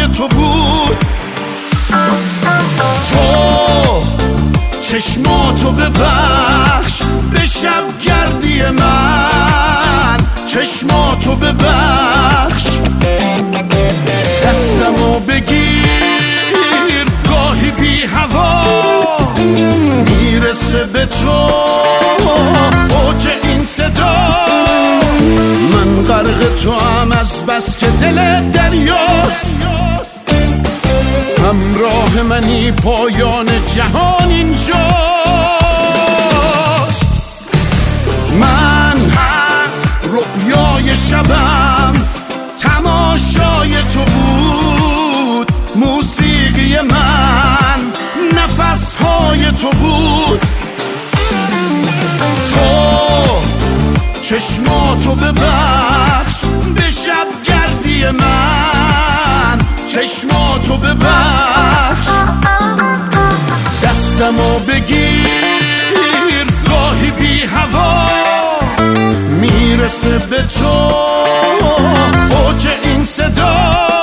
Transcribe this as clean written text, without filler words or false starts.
تو بود. تو چشماتو ببخش به شبگردی من، چشماتو ببخش، دستمو بگیر گاهی بی هوا میرسه به تو اوج این صدا. من غرق تو هم از بس که دل دریاست، همراه منی پایان جهان اینجاست. من رؤیای شبم تماشای تو بود، موسیقی من نفسهای تو بود. تو چشماتو ببخش به شبگردی من، چشماتو ببخش، دستمو بگیر گاهی بی هوا میرسه به تو اوج این صدا.